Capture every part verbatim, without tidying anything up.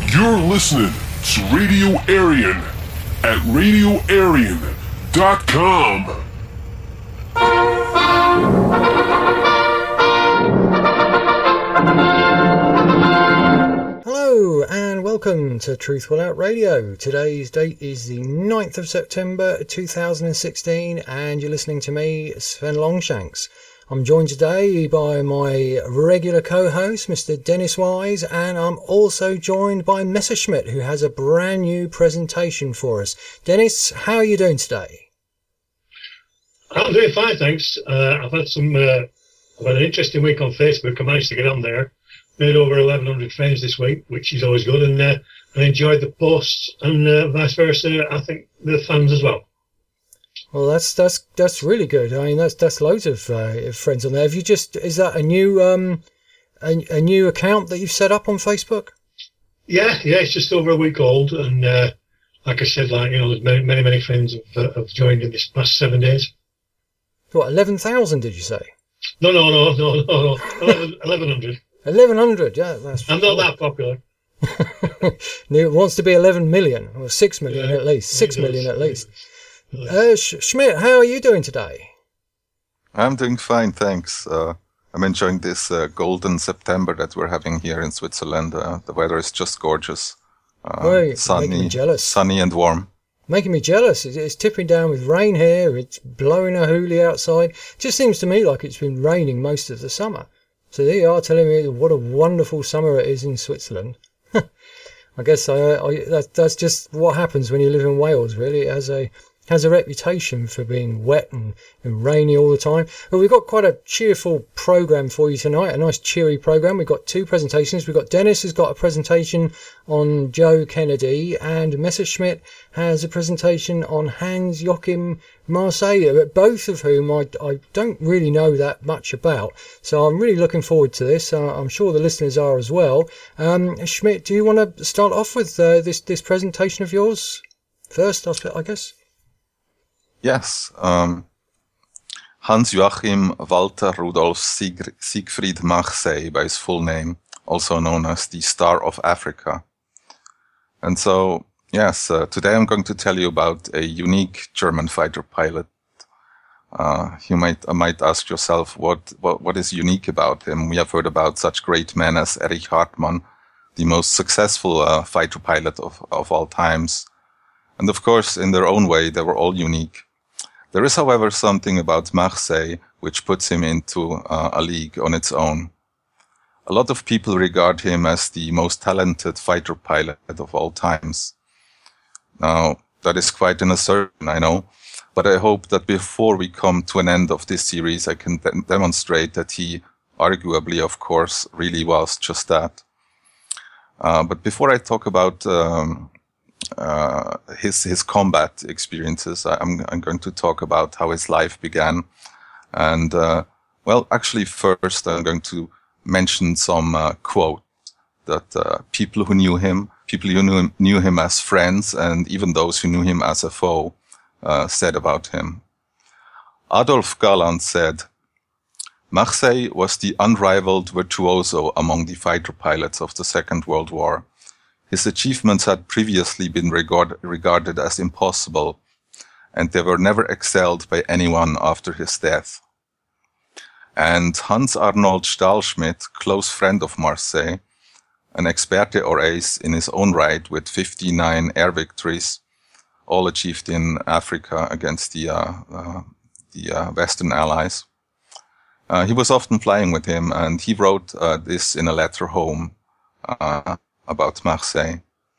You're listening to Radio Aryan at radio aryan dot com. Hello and welcome to Truthful Out Radio. Today's date is the ninth of September two thousand sixteen and you're listening to me, Sven Longshanks. I'm joined today by my regular co-host, Mister Dennis Wise, and I'm also joined by Messerschmitt, who has a brand new presentation for us. Dennis, how are you doing today? I'm doing fine, thanks. Uh, I've had some, uh, I've had an interesting week on Facebook. I managed to get on there. Made over eleven hundred friends this week, which is always good, and uh, I enjoyed the posts, and uh, vice versa. I think the fans as well. Well, that's that's that's really good. I mean, that's that's loads of uh, friends on there. Have you just is that a new um a, a new account that you've set up on Facebook? Yeah, yeah, it's just over a week old, and uh, like I said, like you know, there's many many many friends have, uh, have joined in this past seven days. What, eleven thousand? Did you say? No, no, no, no, no, no. Eleven eleven hundred. Eleven hundred. Yeah, that's. I'm not that popular. It wants to be eleven million or six million yeah, at least. Six million at least. Uh, Sch- Schmidt, how are you doing today? I'm doing fine, thanks. Uh, I'm enjoying this uh, golden September that we're having here in Switzerland. Uh, the weather is just gorgeous. Uh, well, sunny, making me jealous. Sunny and warm. Making me jealous. It's, it's tipping down with rain here. It's blowing a hoolie outside. It just seems to me like it's been raining most of the summer. So there you are telling me what a wonderful summer it is in Switzerland. I guess I, I, that, that's just what happens when you live in Wales, really. It has a has a reputation for being wet and, and rainy all the time. But we've got quite a cheerful programme for you tonight, a nice cheery programme. We've got two presentations. We've got Dennis has got a presentation on Joe Kennedy, and Messerschmitt has a presentation on Hans Joachim Marseille, both of whom I, I don't really know that much about. So I'm really looking forward to this. Uh, I'm sure the listeners are as well. Um, Schmidt, do you want to start off with uh, this, this presentation of yours first, I guess? Yes. Um, Hans Joachim Walter Rudolf Sieg- Siegfried Marseille, by his full name, also known as the Star of Africa. And so, yes, uh, today I'm going to tell you about a unique German fighter pilot. Uh, you might, uh, might ask yourself, what, what, what is unique about him? We have heard about such great men as Erich Hartmann, the most successful uh, fighter pilot of, of all times. And of course, in their own way, they were all unique. There is, however, something about Marseille which puts him into uh, a league on its own. A lot of people regard him as the most talented fighter pilot of all times. Now, that is quite an assertion, I know, but I hope that before we come to an end of this series, I can de- demonstrate that he, arguably, of course, really was just that. Uh, but before I talk about um, Uh, his his combat experiences, I'm I'm going to talk about how his life began, and uh, well, actually, first I'm going to mention some uh, quotes that uh, people who knew him, people who knew him, knew him as friends, and even those who knew him as a foe, uh, said about him. Adolf Galland said, "Marseille was the unrivaled virtuoso among the fighter pilots of the Second World War. His achievements had previously been regard, regarded as impossible, and they were never excelled by anyone after his death." And Hans Arnold Stahlschmidt, close friend of Marseille, an experte or ace in his own right with fifty-nine air victories, all achieved in Africa against the, uh, uh, the uh, Western Allies. Uh, he was often flying with him, and he wrote uh, this in a letter home. Uh, about Marseille.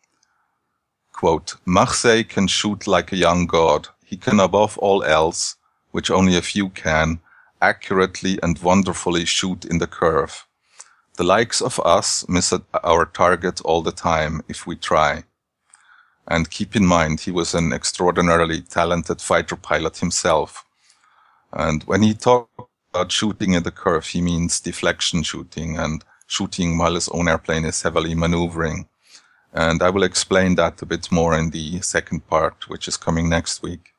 Quote, "Marseille can shoot like a young god. He can above all else, which only a few can, accurately and wonderfully shoot in the curve. The likes of us miss our target all the time if we try." And keep in mind, he was an extraordinarily talented fighter pilot himself. And when he talked about shooting in the curve, he means deflection shooting and shooting while his own airplane is heavily maneuvering. And I will explain that a bit more in the second part, which is coming next week.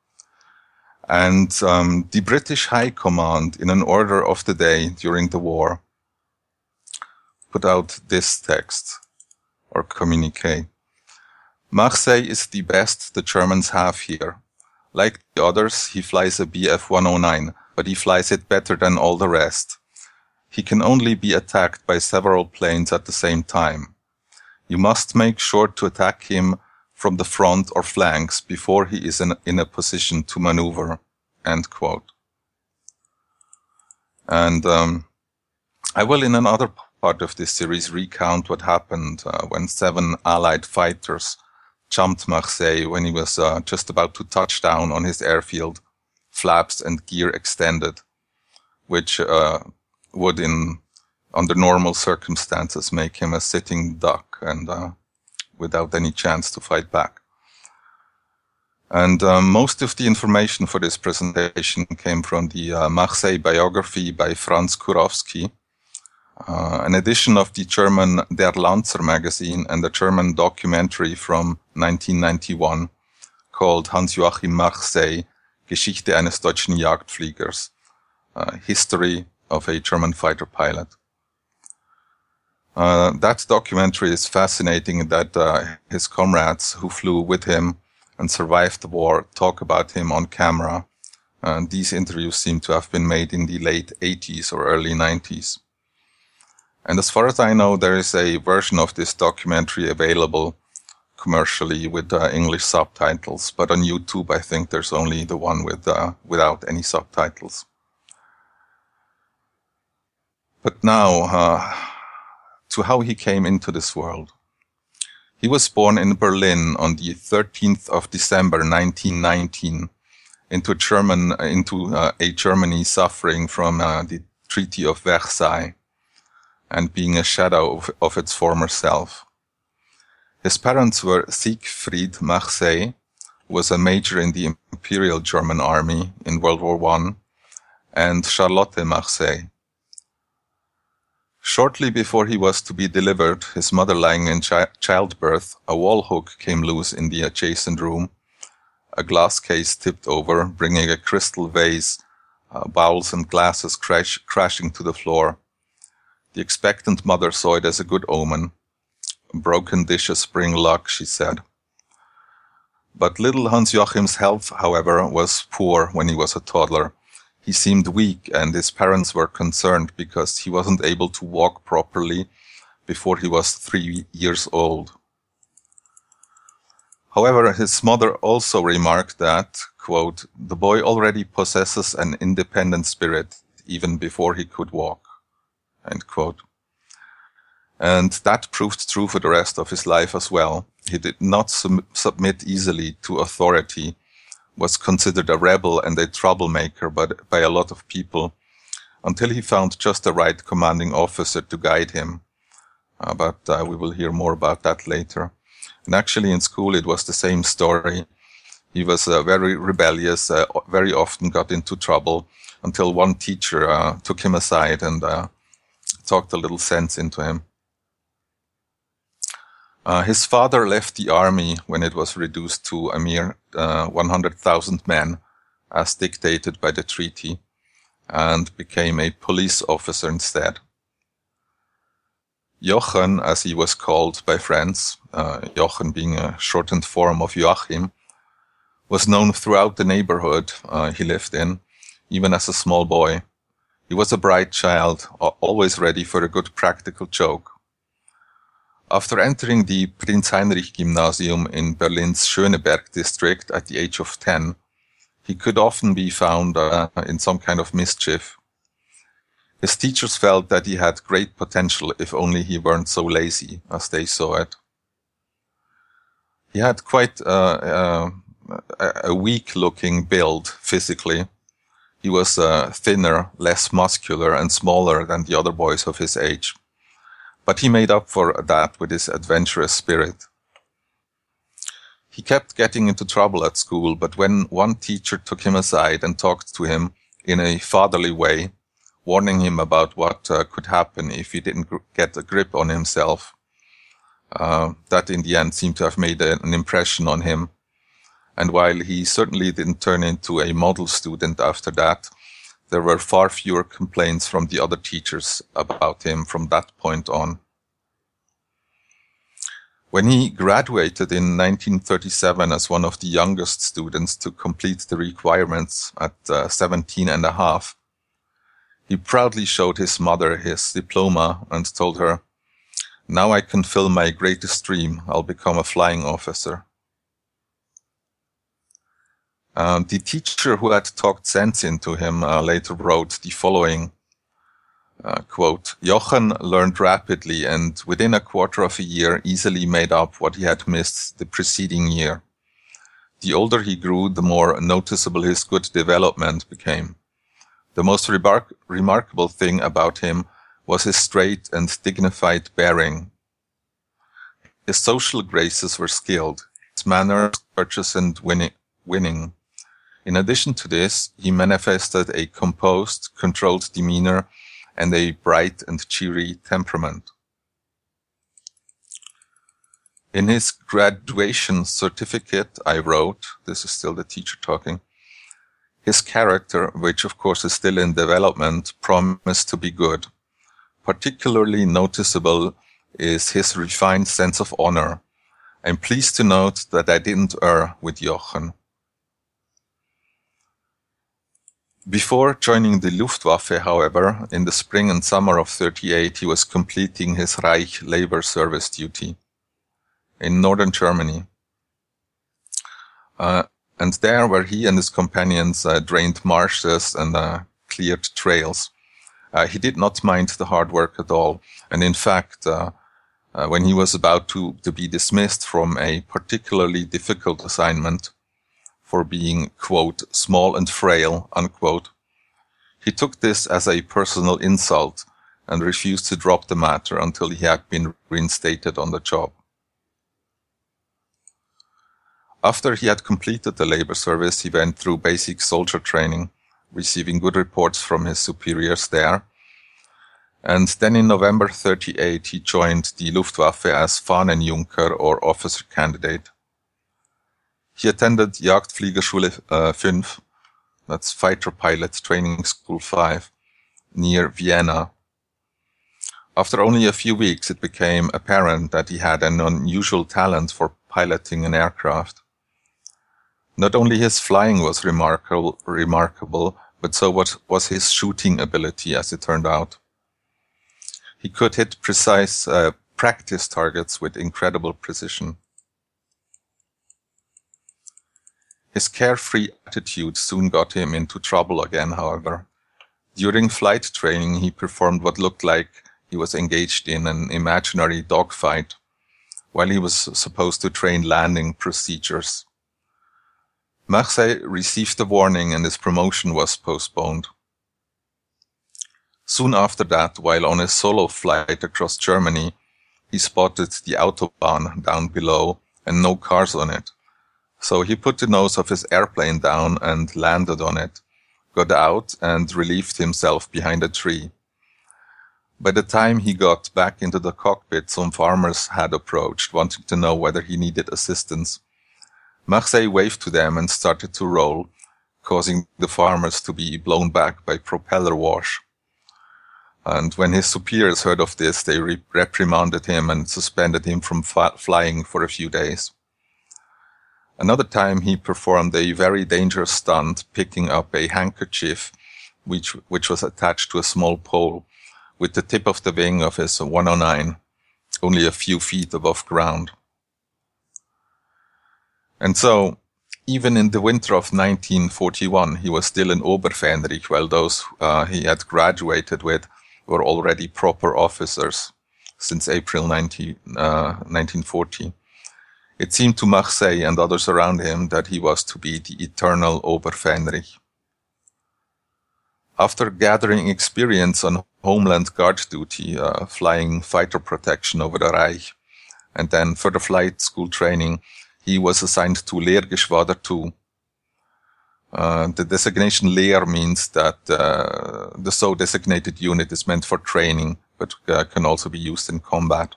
And um, the British High Command, in an order of the day during the war, put out this text. or communique. Marseille is the best the Germans have here. Like the others, he flies a B F one oh nine, but he flies it better than all the rest. He can only be attacked by several planes at the same time. You must make sure to attack him from the front or flanks before he is in, in a position to maneuver." End quote. And um, I will, in another part of this series, recount what happened uh, when seven Allied fighters jumped Marseille when he was uh, just about to touch down on his airfield, flaps and gear extended, which uh, would, in under normal circumstances, make him a sitting duck and uh, without any chance to fight back. And um, most of the information for this presentation came from the uh, Marseille biography by Franz Kurowski, uh, an edition of the German Der Lanzer magazine, and a German documentary from nineteen ninety-one called Hans-Joachim Marseille, Geschichte eines deutschen Jagdfliegers, uh, History of a German fighter pilot. Uh, that documentary is fascinating in that uh, his comrades who flew with him and survived the war talk about him on camera. And these interviews seem to have been made in the late eighties or early nineties. And as far as I know, there is a version of this documentary available commercially with uh, English subtitles, but on YouTube I think there's only the one with uh, without any subtitles. But now, uh, to how he came into this world. He was born in Berlin on the thirteenth of December nineteen nineteen into German into uh, a Germany suffering from uh, the Treaty of Versailles and being a shadow of, of its former self. His parents were Siegfried Marseille, who was a major in the Imperial German Army in World War One, and Charlotte Marseille. Shortly before he was to be delivered, his mother lying in chi- childbirth, a wall hook came loose in the adjacent room. A glass case tipped over, bringing a crystal vase, uh, bowls and glasses crash- crashing to the floor. The expectant mother saw it as a good omen. Broken dishes bring luck, she said. But little Hans-Joachim's health, however, was poor when he was a toddler. He seemed weak, and his parents were concerned because he wasn't able to walk properly before he was three years old. However, his mother also remarked that, quote, "the boy already possesses an independent spirit even before he could walk," end quote. And that proved true for the rest of his life as well. He did not sum- submit easily to authority, was considered a rebel and a troublemaker by, by a lot of people, until he found just the right commanding officer to guide him. Uh, but uh, we will hear more about that later. And actually in school it was the same story. He was uh, very rebellious, uh, very often got into trouble, until one teacher uh, took him aside and uh, talked a little sense into him. Uh, his father left the army when it was reduced to a mere uh, one hundred thousand men, as dictated by the treaty, and became a police officer instead. Jochen, as he was called by friends, uh, Jochen being a shortened form of Joachim, was known throughout the neighborhood uh, he lived in, even as a small boy. He was a bright child, always ready for a good practical joke. After entering the Prinz Heinrich Gymnasium in Berlin's Schöneberg district at the age of ten, he could often be found uh, in some kind of mischief. His teachers felt that he had great potential if only he weren't so lazy, as they saw it. He had quite uh, uh, a weak-looking build physically. He was uh, thinner, less muscular, and smaller than the other boys of his age. But he made up for that with his adventurous spirit. He kept getting into trouble at school, but when one teacher took him aside and talked to him in a fatherly way, warning him about what uh, could happen if he didn't gr- get a grip on himself, uh, that in the end seemed to have made a, an impression on him. And while he certainly didn't turn into a model student after that, there were far fewer complaints from the other teachers about him from that point on. When he graduated in nineteen thirty-seven as one of the youngest students to complete the requirements at uh, seventeen and a half, he proudly showed his mother his diploma and told her, "Now I can fill my greatest dream. I'll become a flying officer." Uh, the teacher who had talked sense into him uh, later wrote the following, uh, quote, "Jochen learned rapidly and within a quarter of a year easily made up what he had missed the preceding year. The older he grew, the more noticeable his good development became. The most remark- remarkable thing about him was his straight and dignified bearing. His social graces were skilled, his manners courteous and winning. winning. In addition to this, he manifested a composed, controlled demeanor and a bright and cheery temperament." In his graduation certificate, I wrote, this is still the teacher talking, "His character, which of course is still in development, promised to be good. Particularly noticeable is his refined sense of honor. I'm pleased to note that I didn't err with Jochen." Before joining the Luftwaffe, however, in the spring and summer of thirty-eight, he was completing his Reich labor service duty in northern Germany. Uh, and there, where he and his companions uh, drained marshes and uh, cleared trails, uh, he did not mind the hard work at all. And in fact, uh, uh, when he was about to, to be dismissed from a particularly difficult assignment, for being, quote, "small and frail," unquote, he took this as a personal insult and refused to drop the matter until he had been reinstated on the job. After he had completed the labor service, he went through basic soldier training, receiving good reports from his superiors there. And then in November thirty-eight, he joined the Luftwaffe as Fahnenjunker or officer candidate. He attended Jagdfliegerschule uh, five, that's Fighter Pilot Training School five, near Vienna. After only a few weeks, it became apparent that he had an unusual talent for piloting an aircraft. Not only his flying was remarkable, remarkable, but so was his shooting ability, as it turned out. He could hit precise uh, practice targets with incredible precision. His carefree attitude soon got him into trouble again, however. During flight training, he performed what looked like he was engaged in an imaginary dogfight, while he was supposed to train landing procedures. Marseille received a warning and his promotion was postponed. Soon after that, while on a solo flight across Germany, he spotted the Autobahn down below and no cars on it. So he put the nose of his airplane down and landed on it, got out and relieved himself behind a tree. By the time he got back into the cockpit, some farmers had approached, wanting to know whether he needed assistance. Marseille waved to them and started to roll, causing the farmers to be blown back by propeller wash. And when his superiors heard of this, they re- reprimanded him and suspended him from fa- flying for a few days. Another time he performed a very dangerous stunt, picking up a handkerchief which, which was attached to a small pole with the tip of the wing of his one oh nine, only a few feet above ground. And so, even in the winter of nineteen forty-one, he was still an Oberfähnrich, while those uh, he had graduated with were already proper officers since April nineteen forty. It seemed to Marseille and others around him that he was to be the eternal Oberfähnrich. After gathering experience on Homeland Guard duty, uh, flying fighter protection over the Reich, and then further flight school training, he was assigned to Lehrgeschwader two. Uh, the designation Lehr means that uh, the so designated unit is meant for training, but uh, can also be used in combat.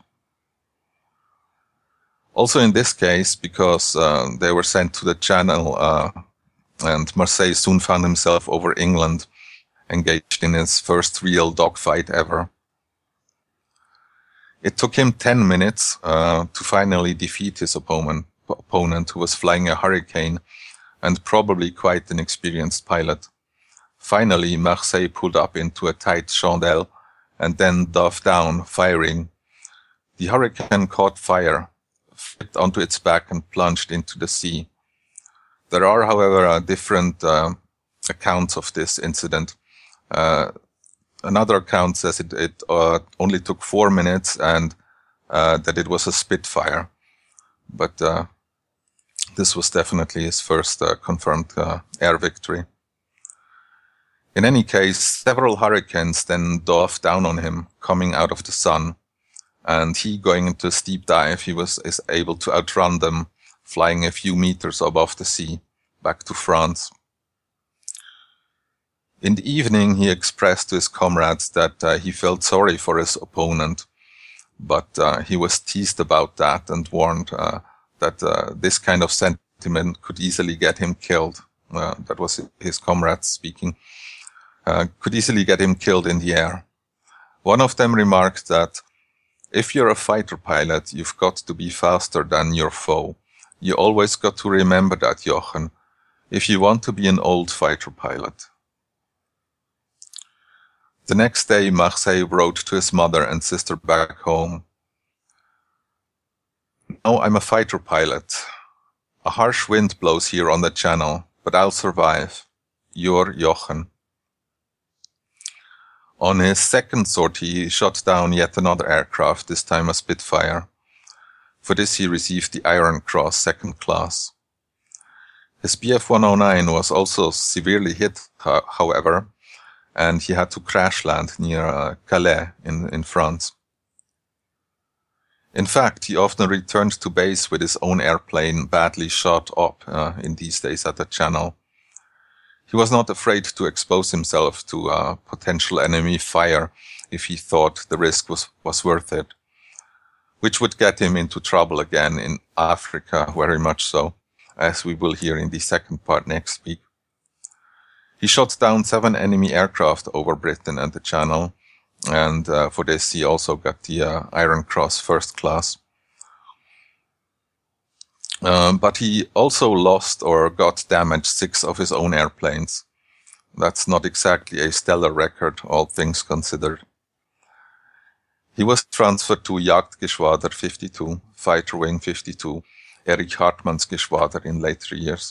Also in this case, because uh, they were sent to the Channel, uh, and Marseille soon found himself over England, engaged in his first real dogfight ever. It took him ten minutes uh, to finally defeat his opponent, opponent, who was flying a Hurricane and probably quite an experienced pilot. Finally, Marseille pulled up into a tight chandelle and then dove down, firing. The Hurricane caught fire, flipped onto its back and plunged into the sea. There are, however, uh, different uh, accounts of this incident. Uh, another account says it, it uh, only took four minutes and uh, that it was a Spitfire. But uh, this was definitely his first uh, confirmed uh, air victory. In any case, several Hurricanes then dove down on him, coming out of the sun, and he, going into a steep dive, he was is able to outrun them, flying a few meters above the sea, back to France. In the evening, he expressed to his comrades that uh, he felt sorry for his opponent, but uh, he was teased about that and warned uh, that uh, this kind of sentiment could easily get him killed. Uh, that was his comrades speaking. Uh, could easily get him killed in the air. One of them remarked that if you're a fighter pilot, you've got to be faster than your foe. You always got to remember that, Jochen, if you want to be an old fighter pilot. The next day, Marseille wrote to his mother and sister back home. Now I'm a fighter pilot. A harsh wind blows here on the channel, but I'll survive. Your Jochen. On his second sortie, he shot down yet another aircraft, this time a Spitfire. For this he received the Iron Cross second class. His B F one oh nine was also severely hit, however, and he had to crash land near uh, Calais in, in France. In fact, he often returned to base with his own airplane badly shot up uh, in these days at the Channel. He was not afraid to expose himself to uh, potential enemy fire if he thought the risk was, was worth it, which would get him into trouble again in Africa, very much so, as we will hear in the second part next week. He shot down seven enemy aircraft over Britain and the Channel, and uh, for this he also got the uh, Iron Cross first class. Um, but he also lost or got damaged six of his own airplanes. That's not exactly a stellar record, all things considered. He was transferred to Jagdgeschwader fifty-two, Fighter Wing fifty-two, Erich Hartmann's Geschwader in later years.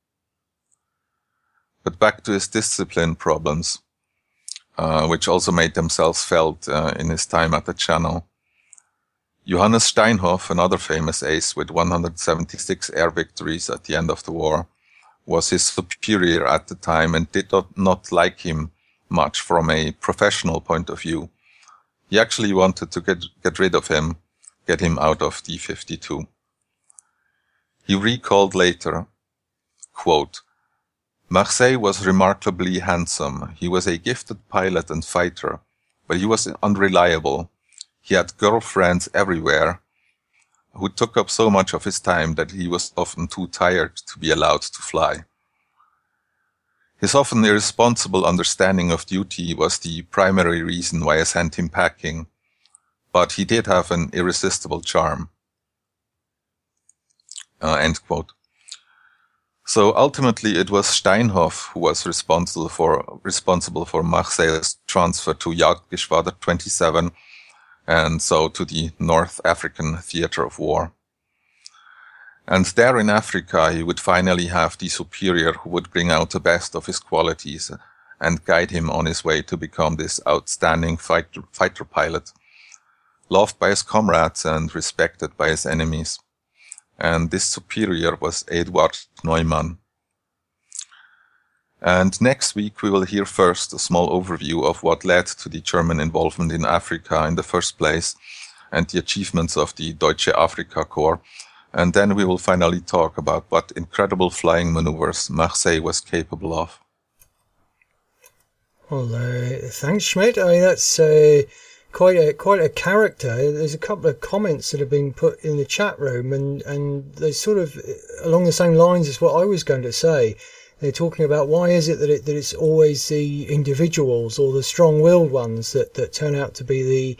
But back to his discipline problems, uh, which also made themselves felt uh, in his time at the Channel. Johannes Steinhoff, another famous ace with one hundred seventy-six air victories at the end of the war, was his superior at the time and did not, not like him much from a professional point of view. He actually wanted to get, get rid of him, get him out of D fifty-two. He recalled later, quote, Marseille was remarkably handsome. He was a gifted pilot and fighter, but he was unreliable. He had girlfriends everywhere who took up so much of his time that he was often too tired to be allowed to fly. His often irresponsible understanding of duty was the primary reason why I sent him packing, but he did have an irresistible charm. Uh, end quote. So ultimately it was Steinhoff who was responsible for responsible for Marseille's transfer to Jagdgeschwader twenty-seven, and so to the North African theater of war. And there in Africa he would finally have the superior who would bring out the best of his qualities and guide him on his way to become this outstanding fighter, fighter pilot, loved by his comrades and respected by his enemies. And this superior was Eduard Neumann. And next week we will hear first a small overview of what led to the German involvement in Africa in the first place and the achievements of the Deutsche Afrika Korps. And then we will finally talk about what incredible flying maneuvers Marseille was capable of. Well, uh, thanks, Schmidt. I mean, that's uh, quite a quite a character. There's a couple of comments that have been put in the chat room, and, and they're sort of along the same lines as what I was going to say. They're talking about why is it that, it that it's always the individuals or the strong-willed ones that, that turn out to be the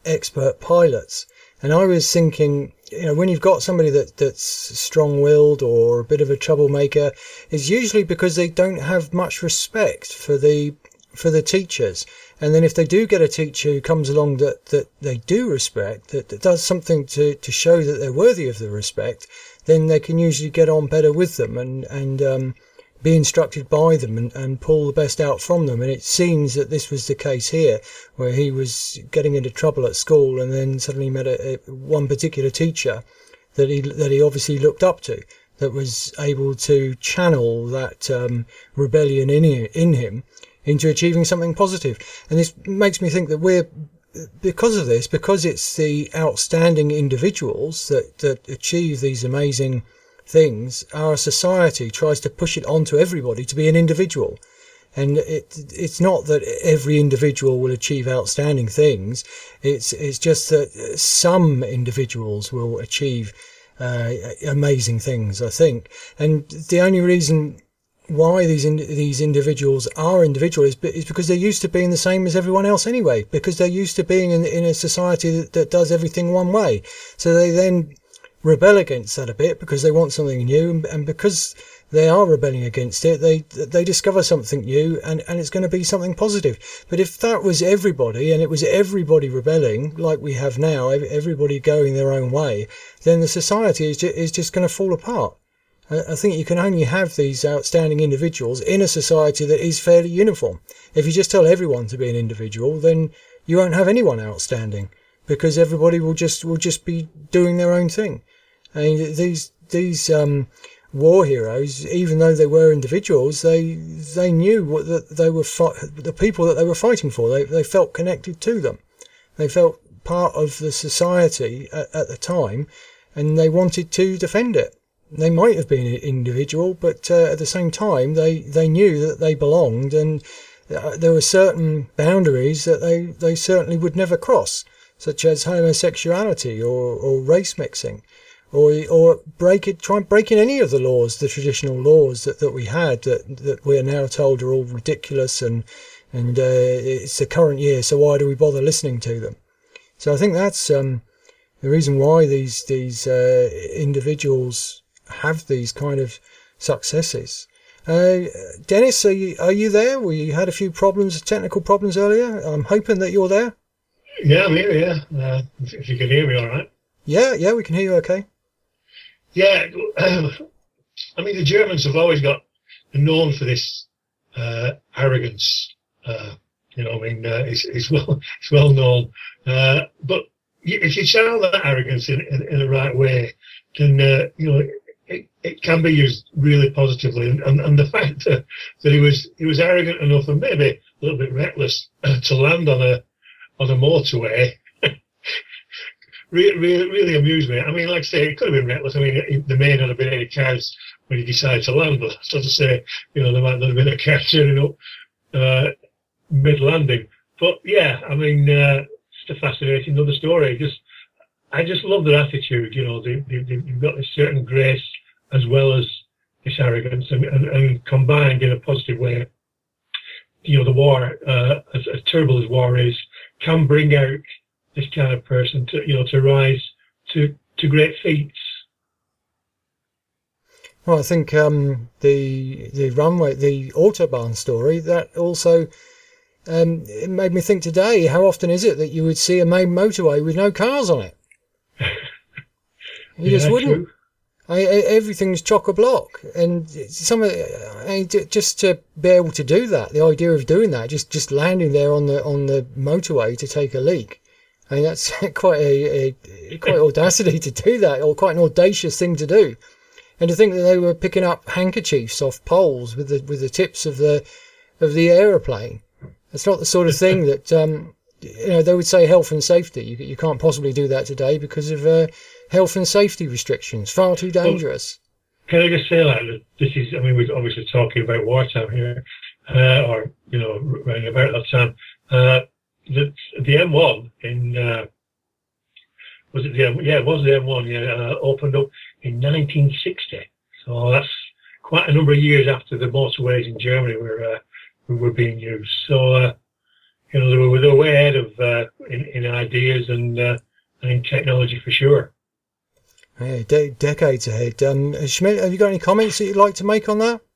expert pilots. And I was thinking, you know, when you've got somebody that that's strong-willed or a bit of a troublemaker, it's usually because they don't have much respect for the for the teachers. And then if they do get a teacher who comes along that, that they do respect, that, that does something to, to show that they're worthy of the respect, then they can usually get on better with them and, and um, be instructed by them and, and pull the best out from them. And it seems that this was the case here, where he was getting into trouble at school and then suddenly met a, a, one particular teacher that he that he obviously looked up to, that was able to channel that um, rebellion in him, in him into achieving something positive. And this makes me think that we're, because of this, because it's the outstanding individuals that, that achieve these amazing things, our society tries to push it onto everybody to be an individual. And it, it's not that every individual will achieve outstanding things. It's, it's just that some individuals will achieve uh, amazing things, I think. And the only reason why these in, these individuals are individual is, is because they're used to being the same as everyone else anyway, because they're used to being in, in a society that, that does everything one way. So they then rebel against that a bit because they want something new, and, and because they are rebelling against it, they they discover something new, and, and it's going to be something positive. But if that was everybody, and it was everybody rebelling like we have now, everybody going their own way, then the society is, ju- is just going to fall apart. I think you can only have these outstanding individuals in a society that is fairly uniform. If you just tell everyone to be an individual, then you won't have anyone outstanding, because everybody will just will just be doing their own thing. I mean, these these um, war heroes, even though they were individuals, they they knew what that they were fi- the people that they were fighting for. They they felt connected to them. They felt part of the society at, at the time, and they wanted to defend it. They might have been an individual, but uh, at the same time, they, they knew that they belonged, and uh, there were certain boundaries that they, they certainly would never cross, such as homosexuality or, or race mixing, or or break it, try breaking any of the laws, the traditional laws that, that we had, that, that we are now told are all ridiculous, and and uh, it's the current year, so why do we bother listening to them? So I think that's um, the reason why these these uh, individuals have these kind of successes. Uh, Dennis, are you are you there? We had a few problems, technical problems earlier. I'm hoping that you're there. Yeah, I'm here. Yeah, uh, if, if you can hear me, all right. Yeah, yeah, we can hear you. Okay. Yeah, um, I mean the Germans have always got known for this uh, arrogance. Uh, you know, I mean uh, it's, it's well it's well known. Uh, but if you channel that arrogance in, in, in the right way, then uh, you know. It, it can be used really positively, and, and, and the fact that, that he was he was arrogant enough and maybe a little bit reckless uh, to land on a on a motorway really, really really amused me. I mean, like I say, it could have been reckless. I mean, it, there may not have been any cars when he decided to land, but that's not to say, you know, there might not have been a car turning up uh, mid landing. But yeah, I mean, uh, it's a fascinating another story. Just I just love their attitude. You know, they, they, they've got this certain grace as well as this arrogance, and, and, and combined in a positive way. You know, the war, uh, as, as terrible as war is, can bring out this kind of person to, you know, to rise to, to great feats. Well, I think um, the the runway, the Autobahn story, that also um, it made me think today, how often is it that you would see a main motorway with no cars on it? You Yeah, just wouldn't. true. I, I, everything's chock-a-block, and some of I mean, just to be able to do that, the idea of doing that, just, just landing there on the on the motorway to take a leak, I mean that's quite a, a quite audacity to do that, or quite an audacious thing to do, and to think that they were picking up handkerchiefs off poles with the with the tips of the of the aeroplane. It's not the sort of thing that um, you know, they would say health and safety. You you can't possibly do that today because of uh, health and safety restrictions. Far too dangerous. Can I just say that that this is, I mean, we're obviously talking about wartime here, uh, or, you know, running about that time. Uh, the, the M one in, uh, was it the M, yeah, it was the M one, yeah, uh, opened up in nineteen sixty. So that's quite a number of years after the motorways in Germany were, uh, were being used. So, uh, you know, they were, they were way ahead of uh, in, in ideas and uh, and in technology for sure. Yeah, de- decades ahead. Um, Schmidt, have you got any comments that you'd like to make on that?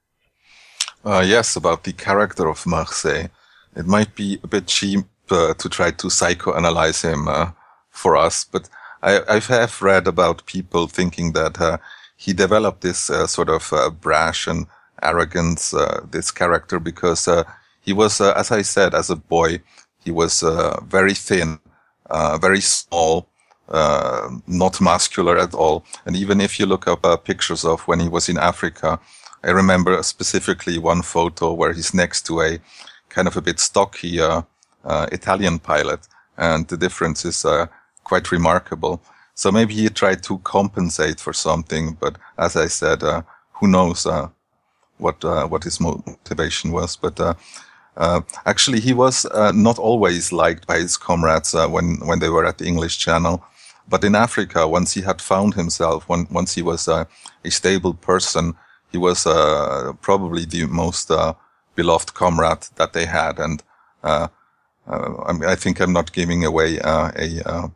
Uh, yes, about the character of Marseille. It might be a bit cheap uh, to try to psychoanalyze him uh, for us, but I, I have read about people thinking that uh, he developed this uh, sort of uh, brash and arrogance, uh, this character, because uh, he was, uh, as I said, as a boy, he was uh, very thin, uh, very small, uh, not muscular at all. And even if you look up uh, pictures of when he was in Africa, I remember specifically one photo where he's next to a kind of a bit stocky uh, uh, Italian pilot, and the difference is uh, quite remarkable. So maybe he tried to compensate for something, but as I said, uh, who knows uh, what uh, what his motivation was. But uh, uh, actually, he was uh, not always liked by his comrades uh, when when they were at the English Channel. But in Africa, once he had found himself, when, once he was uh, a stable person, he was uh, probably the most uh, beloved comrade that they had. And uh, uh, I, mean, I think I'm not giving away uh, a uh,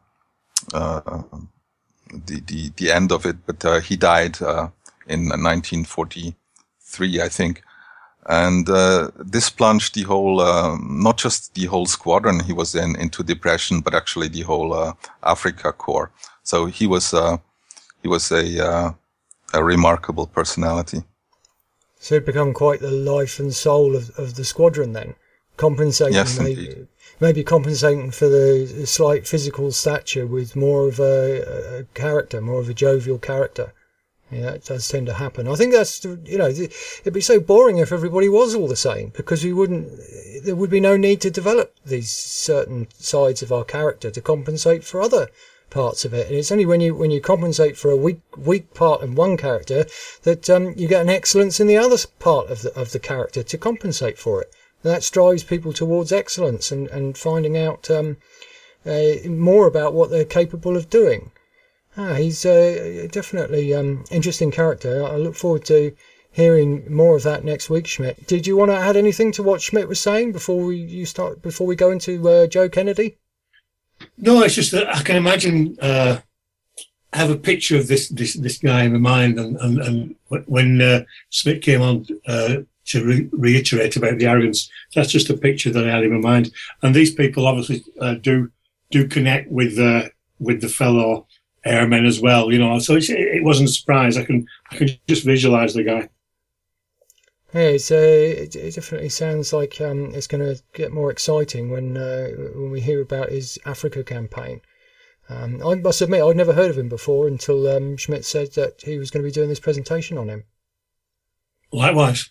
uh, the, the the end of it, but uh, he died uh, in nineteen forty-three, I think. And uh, this plunged the whole, uh, not just the whole squadron he was in, into depression, but actually the whole uh, Africa Corps. So he was uh, he was a uh, a remarkable personality. So he'd become quite the life and soul of, of the squadron then, compensating yes, maybe, maybe compensating for the slight physical stature with more of a, a character, more of a jovial character. Yeah, it does tend to happen. I think that's, you know, it'd be so boring if everybody was all the same, because we wouldn't, there would be no need to develop these certain sides of our character to compensate for other parts of it. And it's only when you when you compensate for a weak weak part in one character that um, you get an excellence in the other part of the of the character to compensate for it. And that drives people towards excellence and and finding out um, uh, more about what they're capable of doing. Ah, he's uh, definitely um interesting character. I look forward to hearing more of that next week, Schmidt. Did you want to add anything to what Schmidt was saying before we you start before we go into uh, Joe Kennedy? No, it's just that I can imagine uh, have a picture of this this this guy in my mind, and and, and when uh, Schmidt came on uh, to re- reiterate about the arrogance, that's just a picture that I had in my mind. And these people obviously uh, do do connect with uh, with the fellow airmen as well, you know. So it's, it wasn't a surprise. I can I can just visualize the guy. Yeah, it's, uh, it, it definitely sounds like um, it's going to get more exciting when uh, when we hear about his Africa campaign. Um, I must admit, I'd never heard of him before until um, Schmidt said that he was going to be doing this presentation on him. Likewise.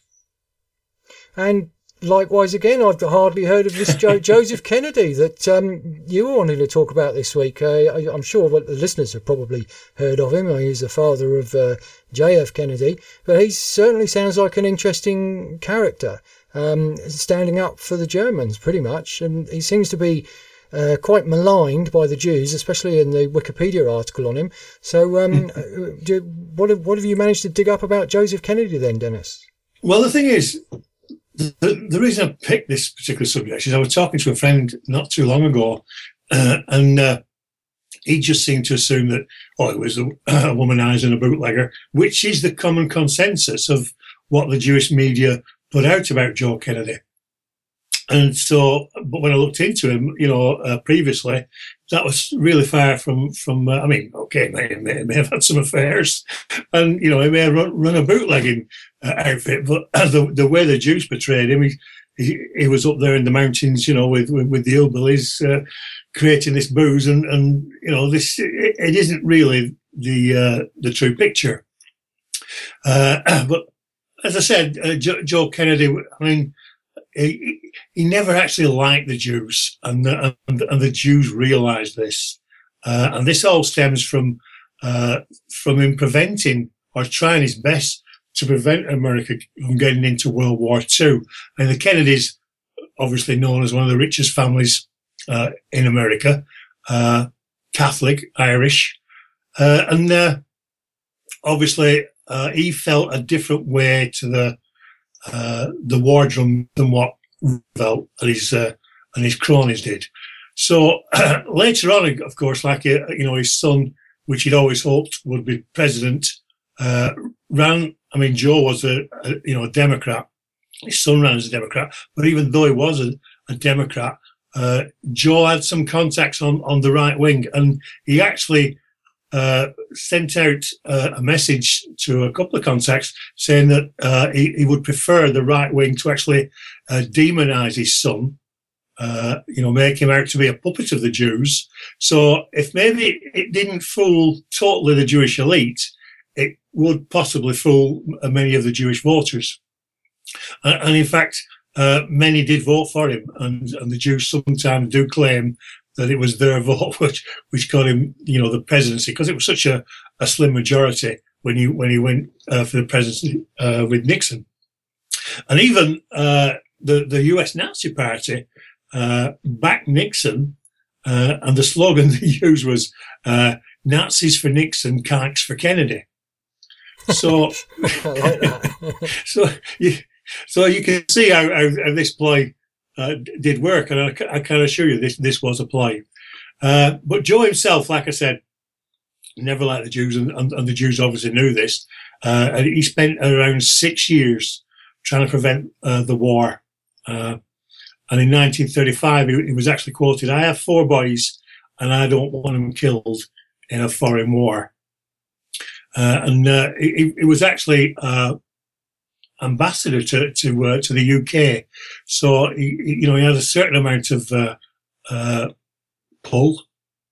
And likewise again, I've hardly heard of this jo- Joseph Kennedy that um, you were wanting to talk about this week. Uh, I, I'm sure what the listeners have probably heard of him. He's the father of uh, J F Kennedy, but he certainly sounds like an interesting character, um, standing up for the Germans pretty much. And he seems to be uh, quite maligned by the Jews, especially in the Wikipedia article on him. So um, do, what, have, what have you managed to dig up about Joseph Kennedy then, Dennis? Well, the thing is, The, the reason I picked this particular subject is I was talking to a friend not too long ago, uh, and uh, he just seemed to assume that, oh, it was a, a womanizer and a bootlegger, which is the common consensus of what the Jewish media put out about Joe Kennedy. And so, but when I looked into him, you know, uh, previously, that was really far from, from uh, I mean, okay, he may, he may have had some affairs, and, you know, he may have run, run a bootlegging uh, outfit, but uh, the, the way the Jews portrayed him, he, he, he was up there in the mountains, you know, with, with, with the hillbillies, uh, creating this booze, and, and, you know, this, it, it isn't really the, uh, the true picture. Uh, but as I said, uh, Joe, Joe Kennedy, I mean, He, he never actually liked the Jews, and the, and, and the Jews realised this. Uh, and this all stems from uh, from him preventing, or trying his best to prevent America from getting into World War Two. And the Kennedys, obviously known as one of the richest families uh, in America, uh, Catholic, Irish, uh, and uh, obviously uh, he felt a different way to the Uh, the war drum than what Roosevelt and his uh, and his cronies did. So later on, of course, like, you know, his son, which he'd always hoped would be president, uh, ran. I mean, Joe was a, a, you know, a Democrat. His son ran as a Democrat, but even though he was a, a Democrat, uh, Joe had some contacts on, on the right wing, and he actually uh, sent out uh, a message to a couple of contacts saying that uh, he, he would prefer the right wing to actually uh, demonize his son, uh, you know, make him out to be a puppet of the Jews. So if maybe it didn't fool totally the Jewish elite, it would possibly fool many of the Jewish voters. And, and in fact, uh, many did vote for him, and, and the Jews sometimes do claim that it was their vote which which got him, you know, the presidency, because it was such a, a slim majority when he when he went uh, for the presidency uh, with Nixon. And even uh, the the U S Nazi Party uh, backed Nixon, uh, and the slogan they used was uh, "Nazis for Nixon, kikes for Kennedy." So, I like that. so you so you can see how, how, how this ploy uh, did work, and I, I can assure you this this was a ploy. Uh, but Joe himself, like I said, never liked the Jews, and, and, and the Jews obviously knew this. Uh, and he spent around six years trying to prevent uh, the war. Uh, and in nineteen thirty-five, he, he was actually quoted, "I have four boys, and I don't want them killed in a foreign war." Uh, and uh, he, he was actually uh, ambassador to to, uh, to the U K, so he, you know, he had a certain amount of uh, uh, pull.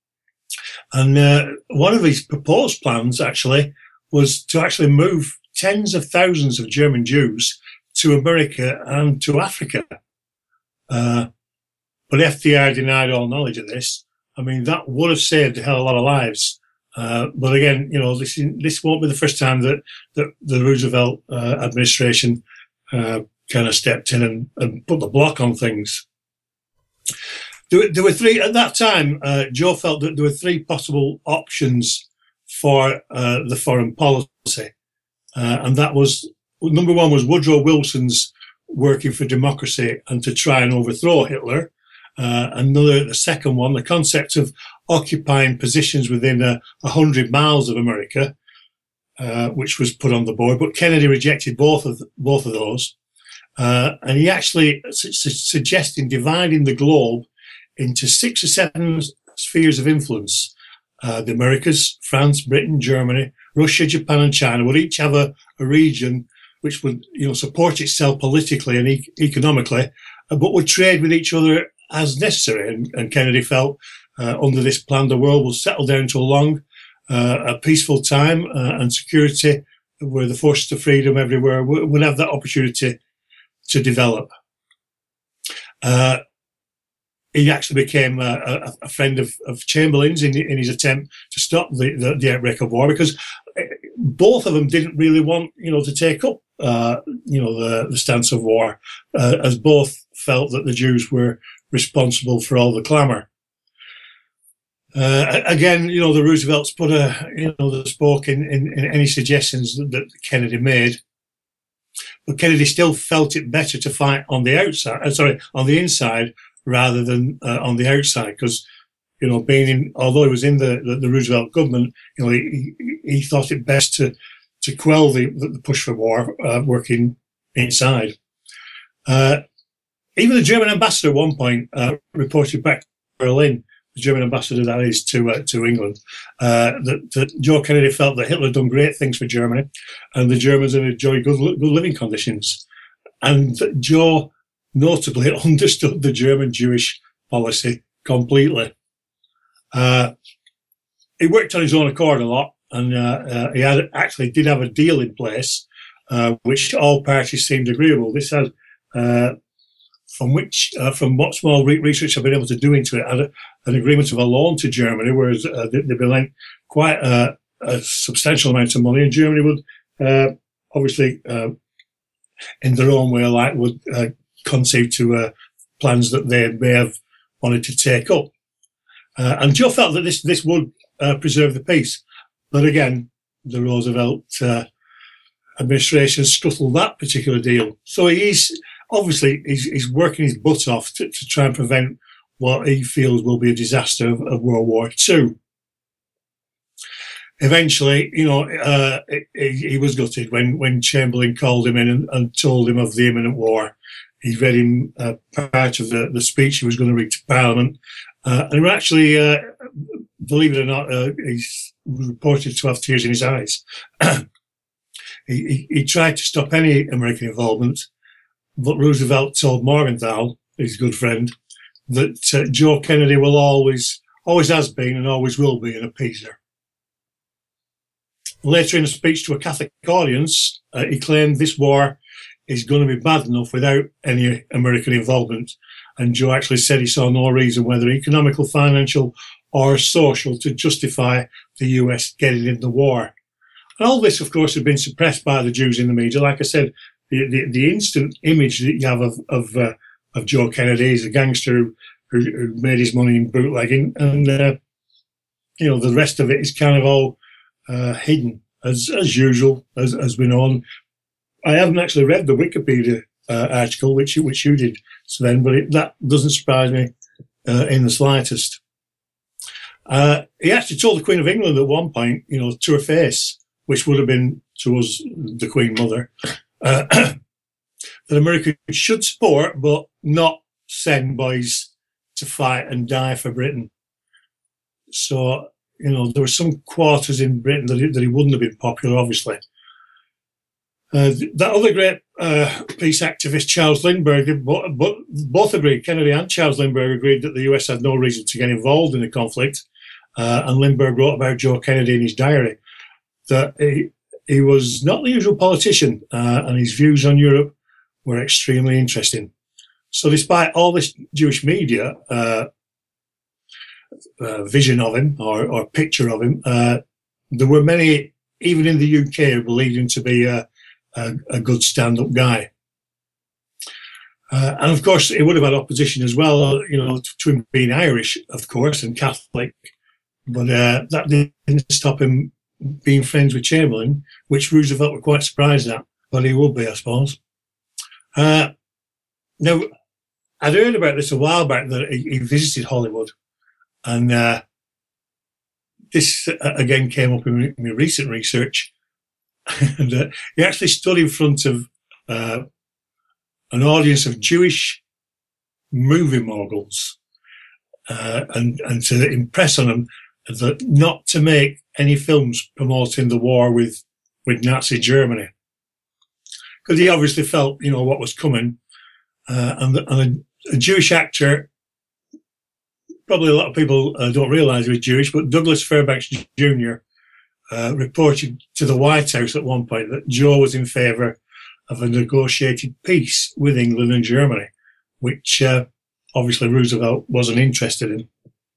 And uh, one of his proposed plans actually was to actually move tens of thousands of German Jews to America and to Africa. Uh, but F D R denied all knowledge of this. I mean, that would have saved a hell of a lot of lives. Uh, but again, you know, this this won't be the first time that, that the Roosevelt uh, administration uh, kind of stepped in and, and put the block on things. There, there were three, at that time, uh, Joe felt that there were three possible options for uh, the foreign policy. Uh, and that was, number one was Woodrow Wilson's working for democracy and to try and overthrow Hitler. Uh, another, the second one, the concept of occupying positions within a, a hundred miles of America, uh, which was put on the board, but Kennedy rejected both of the, both of those, uh, and he actually su- su- suggested dividing the globe into six or seven spheres of influence. Uh, the Americas, France, Britain, Germany, Russia, Japan, and China would each have a, a region which would, you know, support itself politically and e- economically, uh, but would trade with each other as necessary. And, and Kennedy felt uh, under this plan, the world will settle down to a long, uh, a peaceful time uh, and security, where the forces of freedom everywhere w- would have that opportunity to develop. Uh, he actually became a, a, a friend of, of Chamberlain's in, in his attempt to stop the, the, the outbreak of war, because both of them didn't really want, you know, to take up, uh, you know, the, the stance of war, uh, as both felt that the Jews were responsible for all the clamour. Uh, again, you know, the Roosevelts put a, you know, the spoke in, in, in any suggestions that, that Kennedy made. But Kennedy still felt it better to fight on the outside, uh, sorry, on the inside rather than uh, on the outside. Because, you know, being in, although he was in the, the, the Roosevelt government, you know, he, he thought it best to, to quell the, the push for war, uh, working inside. Uh, Even the German ambassador at one point uh, reported back to Berlin, the German ambassador that is to uh, to England, uh, that, that Joe Kennedy felt that Hitler had done great things for Germany, and the Germans had enjoyed good, good living conditions. And that Joe notably understood the German Jewish policy completely. Uh, he worked on his own accord a lot, and uh, uh, he had actually did have a deal in place, uh, which all parties seemed agreeable. This had uh, from which, uh, from what small re- research I've been able to do into it, had a, an agreement of a loan to Germany, whereas uh, they, they'd be lent quite a, a substantial amount of money, and Germany would uh, obviously, uh, in their own way, like would uh, concede to uh, plans that they may have wanted to take up. Uh, and Joe felt that this this would uh, preserve the peace, but again, the Roosevelt uh, administration scuttled that particular deal. So he's obviously he's, he's working his butt off to, to try and prevent what he feels will be a disaster of, of World War Two. Eventually, you know, uh, he, he was gutted when, when Chamberlain called him in and, and told him of the imminent war. He read him uh, part of the, the speech he was going to read to Parliament. Uh, and actually, uh, believe it or not, uh, he's reported to have tears in his eyes. he, he, he tried to stop any American involvement, but Roosevelt told Morgenthau, his good friend, that uh, Joe Kennedy will always, always has been and always will be an appeaser. Later in a speech to a Catholic audience, uh, he claimed this war is going to be bad enough without any American involvement. And Joe actually said he saw no reason, whether economical, financial, or social, to justify the U S getting in the war. And all this, of course, had been suppressed by the Jews in the media. Like I said, the, the, the instant image that you have of of, uh, of Joe Kennedy is a gangster who, who, who made his money in bootlegging. And, uh, you know, the rest of it is kind of all uh, hidden, as as usual, as, as we know. And I haven't actually read the Wikipedia uh, article, which, which you did, Sven, but it, that doesn't surprise me uh, in the slightest. Uh, he actually told the Queen of England at one point, you know, to her face, which would have been to us the Queen Mother, uh, that America should support but not send boys to fight and die for Britain. So, you know, there were some quarters in Britain that he, that he wouldn't have been popular, obviously. Uh, that other great uh, peace activist, Charles Lindbergh, both, both agreed, Kennedy and Charles Lindbergh agreed that the U S had no reason to get involved in the conflict. Uh, and Lindbergh wrote about Joe Kennedy in his diary that he, he was not the usual politician, uh, and his views on Europe were extremely interesting. So despite all this Jewish media uh, uh, vision of him or, or picture of him, uh, there were many, even in the U K, who believed him to be a, a, a good stand-up guy. Uh, and of course, he would have had opposition as well, you know, to him being Irish, of course, and Catholic. But uh, that didn't stop him being friends with Chamberlain, which Roosevelt were quite surprised at. But he would be, I suppose. Uh, now, I'd heard about this a while back, that he, he visited Hollywood. And uh, this, uh, again, came up in my recent research. and uh, he actually stood in front of uh, an audience of Jewish movie moguls uh, and, and to impress on them that not to make any films promoting the war with, with Nazi Germany. Because he obviously felt, you know, what was coming. Uh, and the, and a, a Jewish actor, probably a lot of people uh, don't realise he was Jewish, but Douglas Fairbanks Junior uh, reported to the White House at one point that Joe was in favour of a negotiated peace with England and Germany, which uh, obviously Roosevelt wasn't interested in.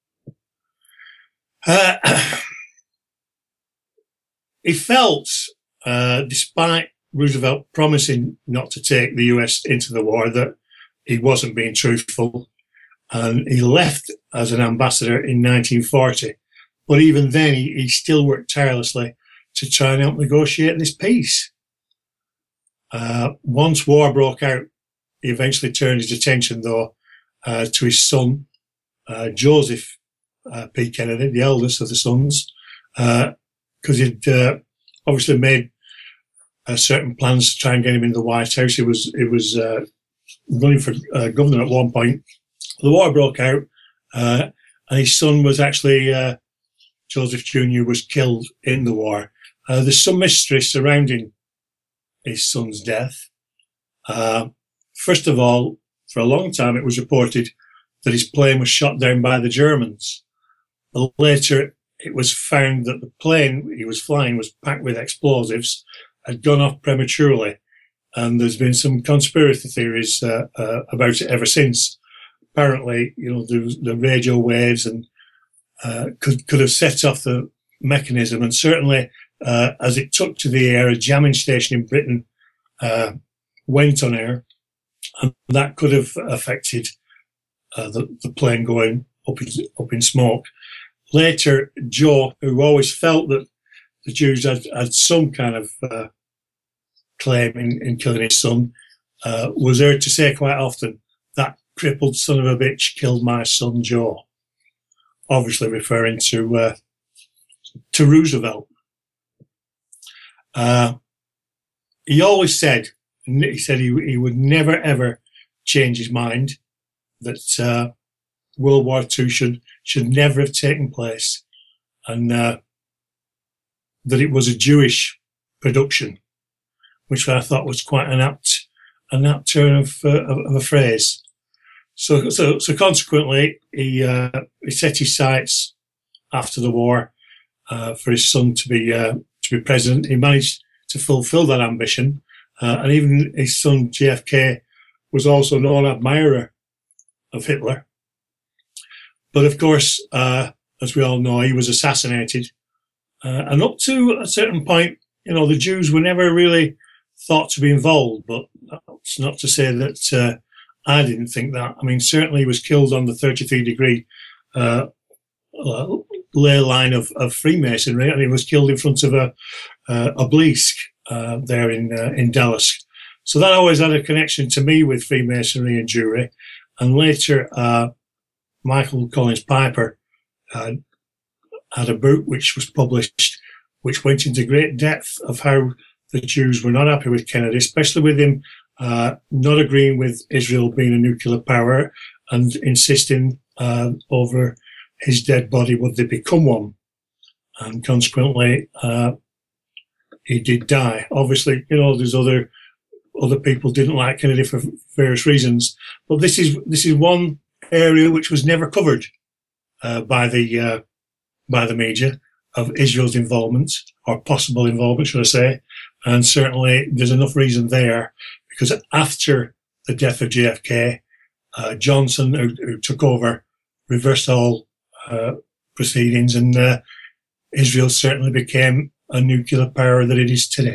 Uh, he felt, uh, despite Roosevelt promising not to take the U S into the war, that he wasn't being truthful, and he left as an ambassador in nineteen forty. But even then, he, he still worked tirelessly to try and help negotiate this peace. Uh, once war broke out, he eventually turned his attention, though, uh, to his son, uh, Joseph uh, P. Kennedy, the eldest of the sons, because uh, he'd uh, obviously made uh, certain plans to try and get him in the White House. He was he was uh, running for uh, governor at one point. The war broke out, uh, and his son was actually, uh, Joseph Junior was killed in the war. Uh, there's some mystery surrounding his son's death. Uh, first of all, for a long time, it was reported that his plane was shot down by the Germans. But later, it was found that the plane he was flying was packed with explosives, had gone off prematurely, and there's been some conspiracy theories uh, uh, about it ever since. Apparently, you know, the, the radio waves and uh, could could have set off the mechanism, and certainly uh, as it took to the air, a jamming station in Britain uh, went on air, and that could have affected uh, the, the plane going up in, up in smoke. Later, Joe, who always felt that the Jews had, had some kind of uh, claim in, in killing his son, uh, was heard to say quite often, "That crippled son of a bitch killed my son Joe," obviously referring to uh, to Roosevelt. Uh, he always said, he said he, he would never ever change his mind that uh, World War Two should should never have taken place, and uh, that it was a Jewish production, which I thought was quite an apt an apt turn of, uh, of a phrase. So, so, so consequently, he uh, he set his sights after the war uh, for his son to be uh, to be president. He managed to fulfil that ambition, uh, and even his son J F K was also an admirer of Hitler. But of course, uh, as we all know, he was assassinated, uh, and up to a certain point, you know, the Jews were never really thought to be involved. But that's not to say that uh, I didn't think that. I mean, certainly he was killed on the thirty-three degree uh, ley line of, of Freemasonry, and he was killed in front of a uh, obelisk uh, there in uh, in Dallas. So that always had a connection to me with Freemasonry and Jewry. And later, uh, Michael Collins Piper uh, had a book which was published, which went into great depth of how the Jews were not happy with Kennedy, especially with him uh, not agreeing with Israel being a nuclear power and insisting uh, over his dead body would they become one. And consequently, uh, he did die. Obviously, you know, there's other other people didn't like Kennedy for various reasons, but this is this is one area which was never covered uh, by the uh, by the media of Israel's involvement, or possible involvement, should I say. And certainly there's enough reason there, because after the death of J F K, uh, Johnson, who, who took over, reversed all uh, proceedings, and uh, Israel certainly became a nuclear power that it is today.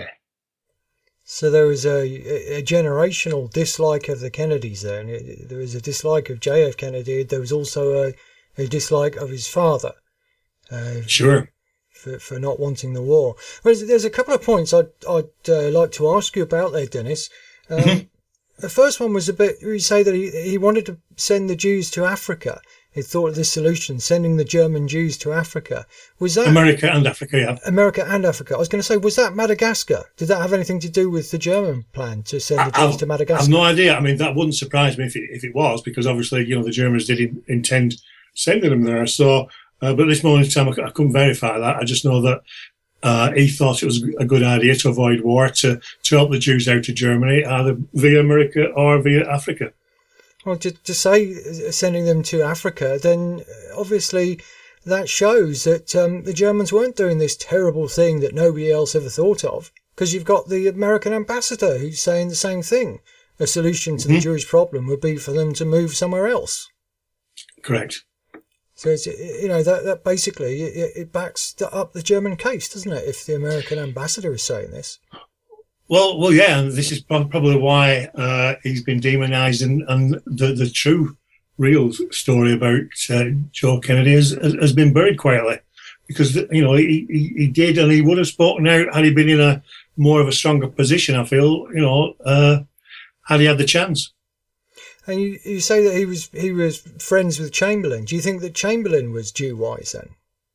So there was a, a generational dislike of the Kennedys then. There was a dislike of J F Kennedy. There was also a, a dislike of his father. Uh, sure. For, for not wanting the war. Well, there's a couple of points I'd, I'd uh, like to ask you about there, Dennis. Um, mm-hmm. The first one was a bit, you say that he, he wanted to send the Jews to Africa. He thought of this solution, sending the German Jews to Africa. Was that America and Africa, yeah. America and Africa. I was going to say, was that Madagascar? Did that have anything to do with the German plan to send the Jews I've, to Madagascar? I've no idea. I mean, that wouldn't surprise me if it, if it was, because obviously, you know, the Germans did intend sending them there. So, uh, but at this moment in time, I, I couldn't verify that. I just know that uh, he thought it was a good idea to avoid war, to, to help the Jews out of Germany, either via America or via Africa. Well, to, to say sending them to Africa, then obviously that shows that um, the Germans weren't doing this terrible thing that nobody else ever thought of, because you've got the American ambassador who's saying the same thing. A solution to mm-hmm. the Jewish problem would be for them to move somewhere else. Correct. So, it's, you know, that, that basically, it, it backs up the German case, doesn't it, if the American ambassador is saying this? Well, well, yeah, and this is probably why uh, he's been demonised, and, and the, the true, real story about uh, Joe Kennedy has, has been buried quietly, because, you know, he, he, he did, and he would have spoken out had he been in a more of a stronger position, I feel, you know, uh, had he had the chance. And you, you say that he was he was friends with Chamberlain. Do you think that Chamberlain was Jew-wise then?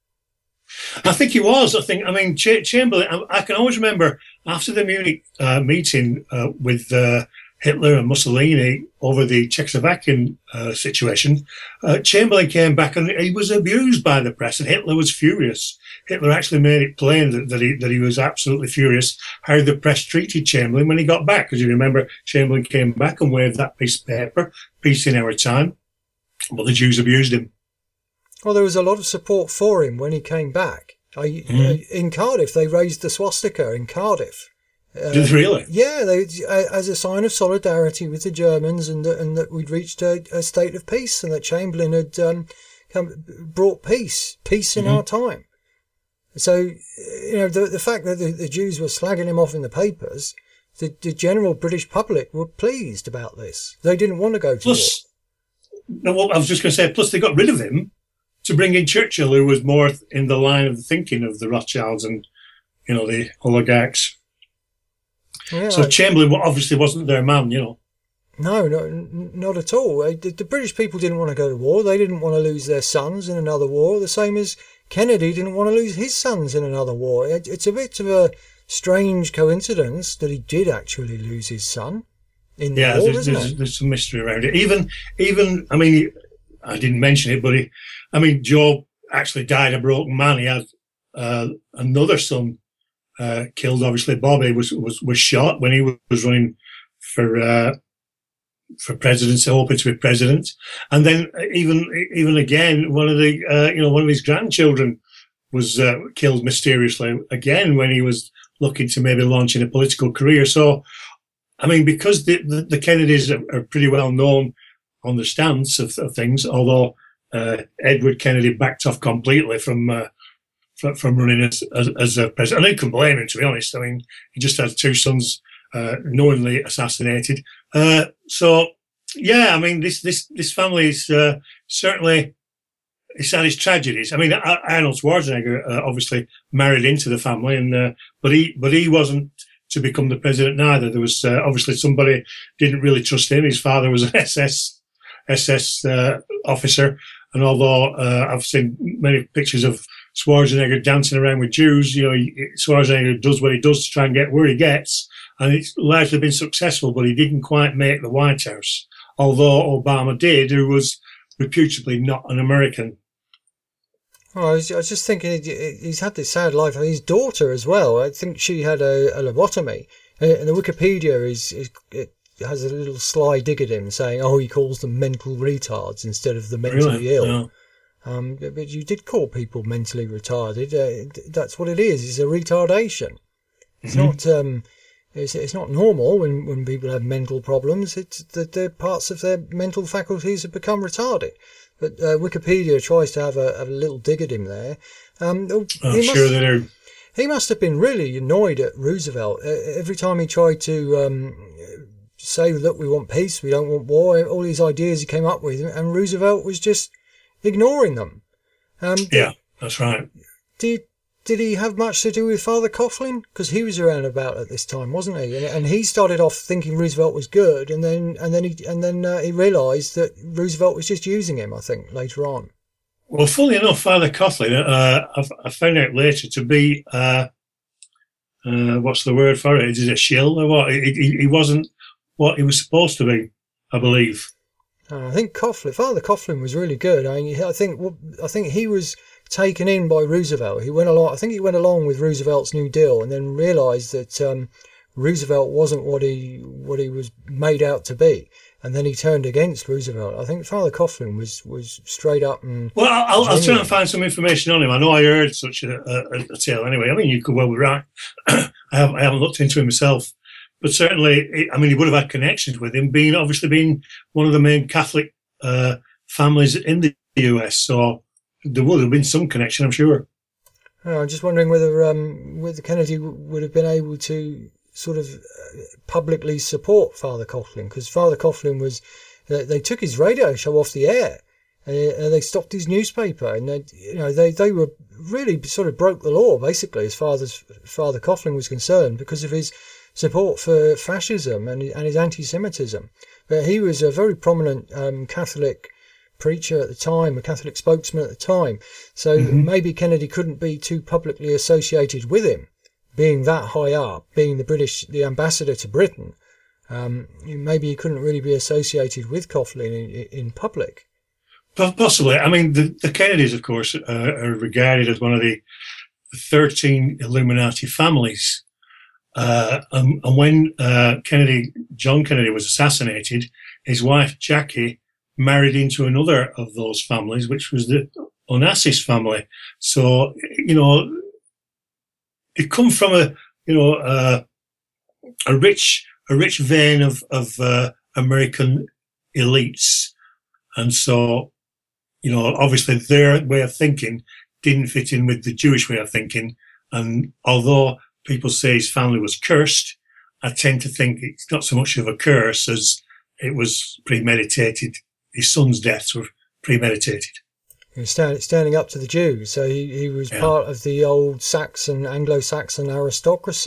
I think he was. I think, I mean, Ch- Chamberlain, I, I can always remember after the Munich uh, meeting uh, with uh, Hitler and Mussolini over the Czechoslovakian uh, situation, uh, Chamberlain came back and he was abused by the press, and Hitler was furious. Hitler actually made it plain that, that, he, that he was absolutely furious how the press treated Chamberlain when he got back. Because you remember, Chamberlain came back and waved that piece of paper, peace in our time, but the Jews abused him. Well, there was a lot of support for him when he came back. I, mm-hmm. In Cardiff, they raised the swastika in Cardiff. Uh, Did really? Yeah, they, uh, as a sign of solidarity with the Germans, and, and that we'd reached a, a state of peace, and that Chamberlain had um, come, brought peace, peace in mm-hmm. our time. So, you know, the, the fact that the, the Jews were slagging him off in the papers, the, the general British public were pleased about this. They didn't want to go to plus, war. No, well, I was just going to say, plus they got rid of him to bring in Churchill, who was more in the line of thinking of the Rothschilds and, you know, the oligarchs. Yeah, so Chamberlain obviously wasn't their man, you know. No, no, not at all. The, the British people didn't want to go to war. They didn't want to lose their sons in another war, the same as Kennedy didn't want to lose his sons in another war. It, it's a bit of a strange coincidence that he did actually lose his son in the yeah, war, there's, isn't there's, it? there's some mystery around it. Even, even, I mean, I didn't mention it, but he, I mean, Joe actually died a broken man. He had uh, another son uh, killed. Obviously, Bobby was, was, was shot when he was running for, uh, for presidency, hoping to be president. And then even, even again, one of the, uh, you know, one of his grandchildren was uh, killed mysteriously again when he was looking to maybe launch in a political career. So, I mean, because the, the, the Kennedys are, are pretty well known on the stance of, of things, although uh, Edward Kennedy backed off completely from uh, from, from running as, as, as a president. And I couldn't blame him, to be honest. I mean, he just had two sons uh, knowingly assassinated. Uh, so, yeah, I mean, this this this family is uh, certainly, it's had its tragedies. I mean, Arnold Schwarzenegger uh, obviously married into the family, and uh, but he but he wasn't to become the president neither. There was uh, obviously somebody didn't really trust him. His father was an S S S S uh, officer, and although uh, I've seen many pictures of Schwarzenegger dancing around with Jews, you know, he, Schwarzenegger does what he does to try and get where he gets, and it's largely been successful, but he didn't quite make the White House, although Obama did, who was reputably not an American. Oh, I, was, I was just thinking he's had this sad life. His daughter as well. I think she had a, a lobotomy, and the Wikipedia is, is it has a little sly dig at him, saying, "Oh, he calls them mental retards instead of the mentally Really? ill." No. Um, but you did call people mentally retarded. Uh, that's what it is. It's a retardation. It's Mm-hmm. not. Um, it's, it's not normal when, when people have mental problems. It's that their parts of their mental faculties have become retarded. But uh, Wikipedia tries to have a, a little dig at him there. Um, I'm he sure must, they do. He must have been really annoyed at Roosevelt. Uh, every time he tried to um, say, look, we want peace, we don't want war, all these ideas he came up with, and Roosevelt was just ignoring them. Um, Yeah, that's right. Did did he have much to do with Father Coughlin? Because he was around about at this time, wasn't he? And, and he started off thinking Roosevelt was good, and then and then he and then uh, he realised that Roosevelt was just using him. I think later on. Well, funnily enough, Father Coughlin, uh, I, I found out later to be uh, uh, what's the word for it? Is it a shill or what? He, he, he wasn't what he was supposed to be, I believe. Uh, I think Coughlin, Father Coughlin was really good. I mean, I think I think he was taken in by Roosevelt. He went along. I think he went along with Roosevelt's New Deal, and then realised that um, Roosevelt wasn't what he what he was made out to be, and then he turned against Roosevelt. I think Father Coughlin was was straight up and. Well, I'll, I'll try and find some information on him. I know I heard such a, a, a tale anyway. I mean, you could well be right. I haven't, I haven't looked into him myself, but certainly, I mean, he would have had connections with him, being obviously being one of the main Catholic uh, families in the U S. So there would have been some connection, I'm sure. Oh, I'm just wondering whether um, whether Kennedy would have been able to sort of publicly support Father Coughlin, because Father Coughlin was, they, they took his radio show off the air, and uh, they stopped his newspaper, and they, you know, they, they were really sort of broke the law basically as far as Father Coughlin was concerned, because of his support for fascism and, and his anti-Semitism. But he was a very prominent um, Catholic preacher at the time, a Catholic spokesman at the time, so mm-hmm. maybe Kennedy couldn't be too publicly associated with him, being that high up, being the British, the ambassador to Britain. Um, maybe he couldn't really be associated with Coughlin in, in public. Possibly. I mean, the, the Kennedys, of course, uh, are regarded as one of the thirteen Illuminati families. Uh, and, and when uh, Kennedy, John Kennedy, was assassinated, his wife Jackie married into another of those families, which was the Onassis family. So, you know, it come from a, you know, uh, a rich, a rich vein of, of, uh, American elites. And so, you know, obviously their way of thinking didn't fit in with the Jewish way of thinking. And although people say his family was cursed, I tend to think it's not so much of a curse as it was premeditated. His son's deaths were premeditated. He was stand, standing up to the Jews, so he, he was yeah. part of the old Saxon, Anglo-Saxon aristocracy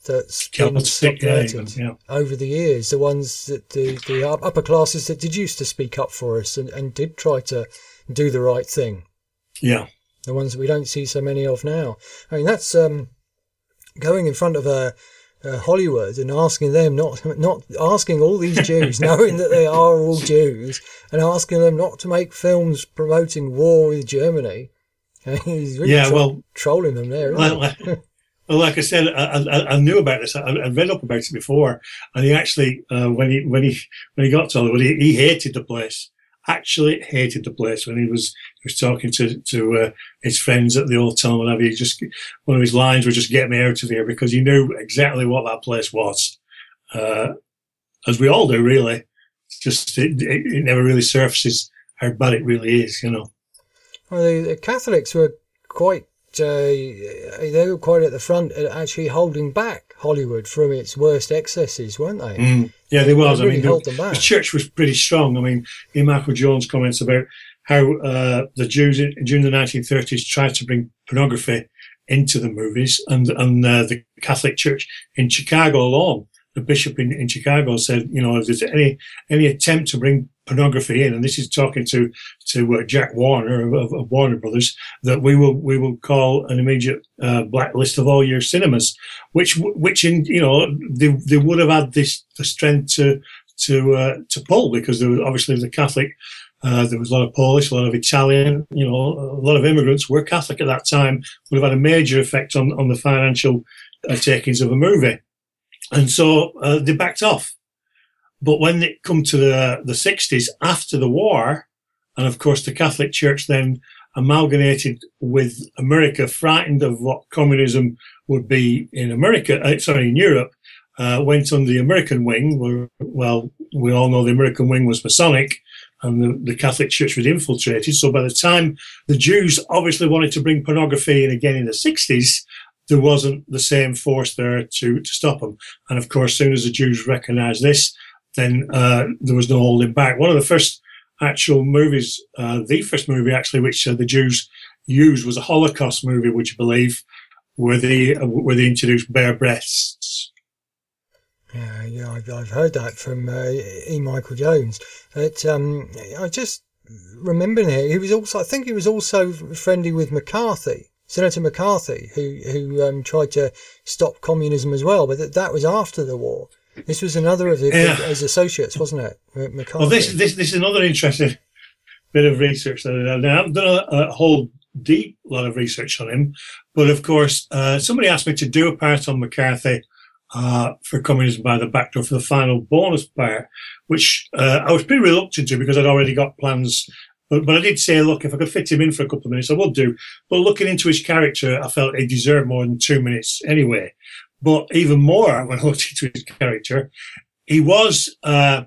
that's been Celtic, yeah, subverted yeah. over the years. The ones that the, the upper classes that did used to speak up for us and, and did try to do the right thing. Yeah. The ones that we don't see so many of now. I mean, that's um, going in front of a, a Hollywood and asking them not, not asking all these Jews, knowing that they are all Jews, and asking them not to make films promoting war with Germany. He's really yeah, tro- well, trolling them there. Isn't like, he? like, well, like I said, I, I, I knew about this. I, I read up about it before, and he actually, uh, when he when he when he got to Hollywood, he, he hated the place. Actually, hated the place when he was he was talking to to uh, his friends at the hotel and whatever. He just one of his lines was just "Get me out of here," because he knew exactly what that place was, uh, as we all do, really. It's just it, it, it never really surfaces how bad it really is, you know. Well, the, the Catholics were quite, uh, they were quite at the front at actually holding back Hollywood from its worst excesses, weren't they? Mm. Yeah, they was. They really I mean, held the, them back. the church was pretty strong. I mean, in Michael Jones' comments about how uh, the Jews in, during the nineteen thirties tried to bring pornography into the movies, and and uh, the Catholic Church in Chicago alone, the bishop in, in Chicago said, you know, if there's any any attempt to bring pornography in, and this is talking to to uh, Jack Warner of, of Warner Brothers, that we will we will call an immediate uh, blacklist of all your cinemas, which which in you know they they would have had this the strength to to uh, to pull, because there was obviously the Catholic. Uh, there was a lot of Polish, a lot of Italian, you know, a lot of immigrants were Catholic at that time. Would have had a major effect on on the financial uh, takings of a movie, and so uh, they backed off. But when it come to the the sixties, after the war, and of course the Catholic Church then amalgamated with America, frightened of what communism would be in America, uh, sorry, in Europe, uh, went on the American wing, where, well, we all know the American wing was Masonic, and the, the Catholic Church was infiltrated. So by the time the Jews obviously wanted to bring pornography in again in the sixties, there wasn't the same force there to, to stop them. And of course, as soon as the Jews recognized this, then uh, there was no holding back. One of the first actual movies, uh, the first movie actually, which uh, the Jews used was a Holocaust movie, would you believe, where they, uh, where they introduced bare breasts. Yeah, yeah, I've, I've heard that from uh, E. Michael Jones. But um, I just remember here, he was also, I think he was also friendly with McCarthy, Senator McCarthy, who who um, tried to stop communism as well. But that, that was after the war. This was another of the, yeah. his associates, wasn't it? McCarthy. Well, this this this is another interesting bit of research that I've done. Now, I haven't done a, a whole deep lot of research on him, but of course, uh, somebody asked me to do a part on McCarthy uh, for Communism by the Back Door for the final bonus part, which uh, I was pretty reluctant to because I'd already got plans. But, but I did say, look, if I could fit him in for a couple of minutes, I would do. But looking into his character, I felt he deserved more than two minutes anyway. But even more, when I looked into his character, he was uh,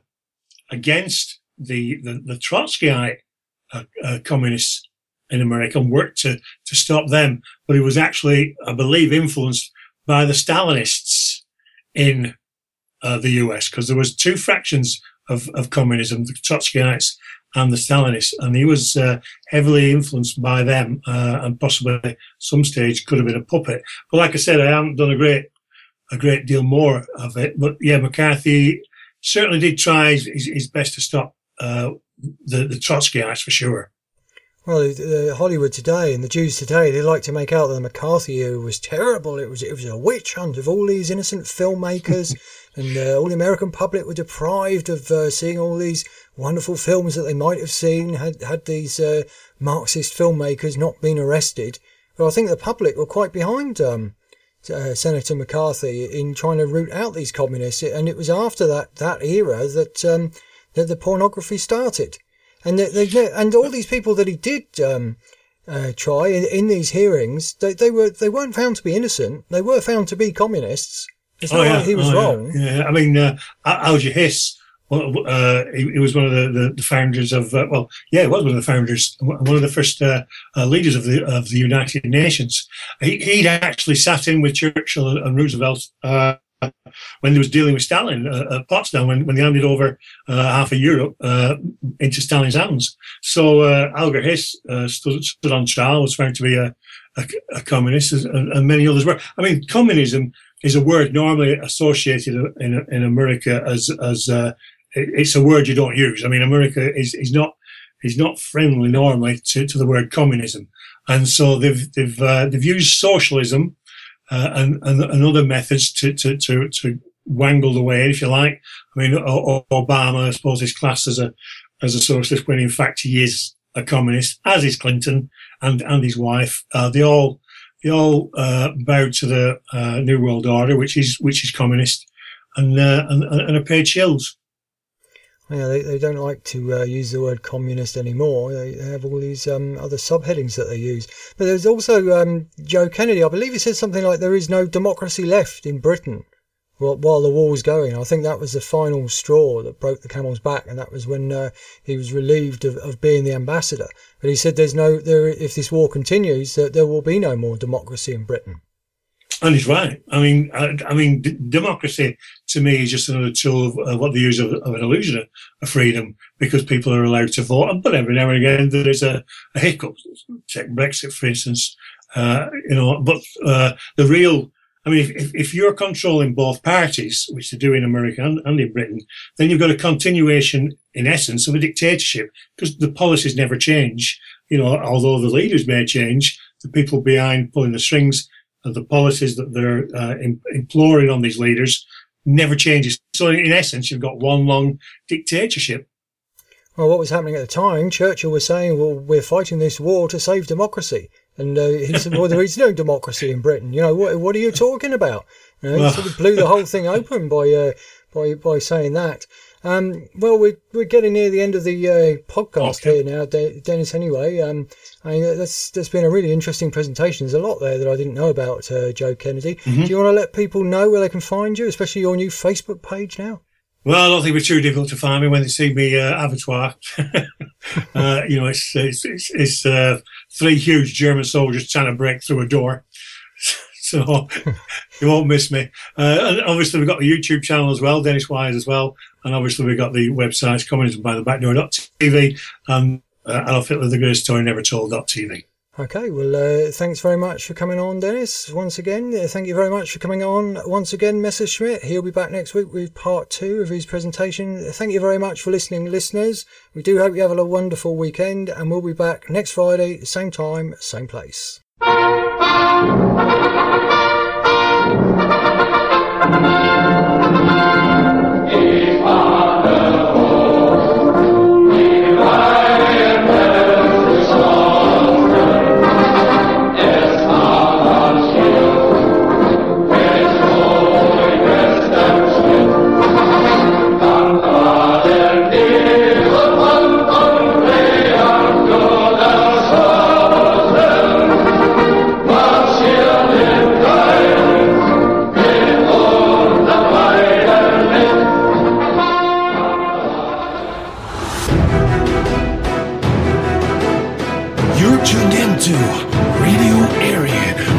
against the, the, the Trotskyite uh, uh, communists in America and worked to, to stop them. But he was actually, I believe, influenced by the Stalinists in uh, the U S, because there was two fractions of, of communism, the Trotskyites and the Stalinists, and he was uh, heavily influenced by them, uh, and possibly at some stage could have been a puppet. But like I said, I haven't done a great a great deal more of it. But yeah, McCarthy certainly did try his, his best to stop uh, the, the Trotskyites for sure. Well, uh, Hollywood today and the Jews today, they like to make out that the McCarthy era was terrible. It was it was a witch hunt of all these innocent filmmakers, and uh, all the American public were deprived of uh, seeing all these wonderful films that they might have seen had had these uh, Marxist filmmakers not been arrested. But I think the public were quite behind um, uh, Senator McCarthy in trying to root out these communists, and it was after that that era that um, that the pornography started. And they, they, and all these people that he did um, uh, try in, in these hearings, they, they were they weren't found to be innocent. They were found to be communists. It's not oh, yeah. like he was oh, wrong. Yeah. yeah, I mean, uh, Alger Hiss, well, uh, he, he was one of the, the, the founders of. Uh, well, yeah, he was one of the founders, one of the first uh, uh, leaders of the of the United Nations. He, he'd actually sat in with Churchill and Roosevelt uh, when they was dealing with Stalin uh, at Potsdam, when, when they handed over uh, half of Europe uh, into Stalin's hands. So uh, Alger Hiss uh, stood, stood on trial, was found to be a, a, a communist, and, and many others were. I mean, communism is a word normally associated in in America as as uh, it's a word you don't use. I mean, America is is not is not friendly normally to, to the word communism, and so they've they've uh, they've used socialism uh, and, and and other methods to to to to wangle the way, if you like. I mean, o- Obama, I suppose, is classed as a as a socialist when in fact he is a communist, as is Clinton and and his wife. Uh, they all. They all uh, bowed to the uh, New World Order, which is which is communist, and uh, and, and are paid shills. Yeah, they, they don't like to uh, use the word communist anymore. They have all these um, other subheadings that they use. But there's also um, Joe Kennedy. I believe he said something like there is no democracy left in Britain while, while the war was going. I think that was the final straw that broke the camel's back, and that was when uh, he was relieved of, of being the ambassador. But he said there's no there if this war continues, that there will be no more democracy in Britain. And he's right. I mean, I, I mean, d- democracy to me is just another tool of, of what they use of, of an illusion of, of freedom, because people are allowed to vote. But every now and again there is a, a hiccup. Take Brexit, for instance. Uh, you know, but uh, the real I mean, if, if you're controlling both parties, which they do in America and, and in Britain, then you've got a continuation, in essence, of a dictatorship, because the policies never change. You know, although the leaders may change, the people behind pulling the strings of the policies that they're uh, in, imploring on these leaders never changes. So, in essence, you've got one long dictatorship. Well, what was happening at the time, Churchill was saying, well, we're fighting this war to save democracy. And uh, he said, well, there is no democracy in Britain. You know, what what are you talking about? You know, he sort of blew the whole thing open by uh, by by saying that. Um, well, we're, we're getting near the end of the uh, podcast okay. here now, De- Dennis, anyway. Um, I mean, that's, that's been a really interesting presentation. There's a lot there that I didn't know about, uh, Joe Kennedy. Mm-hmm. Do you want to let people know where they can find you, especially your new Facebook page now? Well, I don't think it's too difficult to find me when they see me uh, abattoir. uh, you know, it's it's it's, it's uh, three huge German soldiers trying to break through a door. So you won't miss me. Uh, and obviously, we've got the YouTube channel as well, Dennis Wise as well. And obviously, we've got the websites, communism by the back door dot t v and uh, Adolf Hitler, the greatest story never told dot t v. Okay, well, uh, thanks very much for coming on, Dennis, once again. Uh, thank you very much for coming on once again, Messerschmitt. He'll be back next week with part two of his presentation. Thank you very much for listening, listeners. We do hope you have a wonderful weekend, and we'll be back next Friday, same time, same place. You're tuned into Radio Aryan.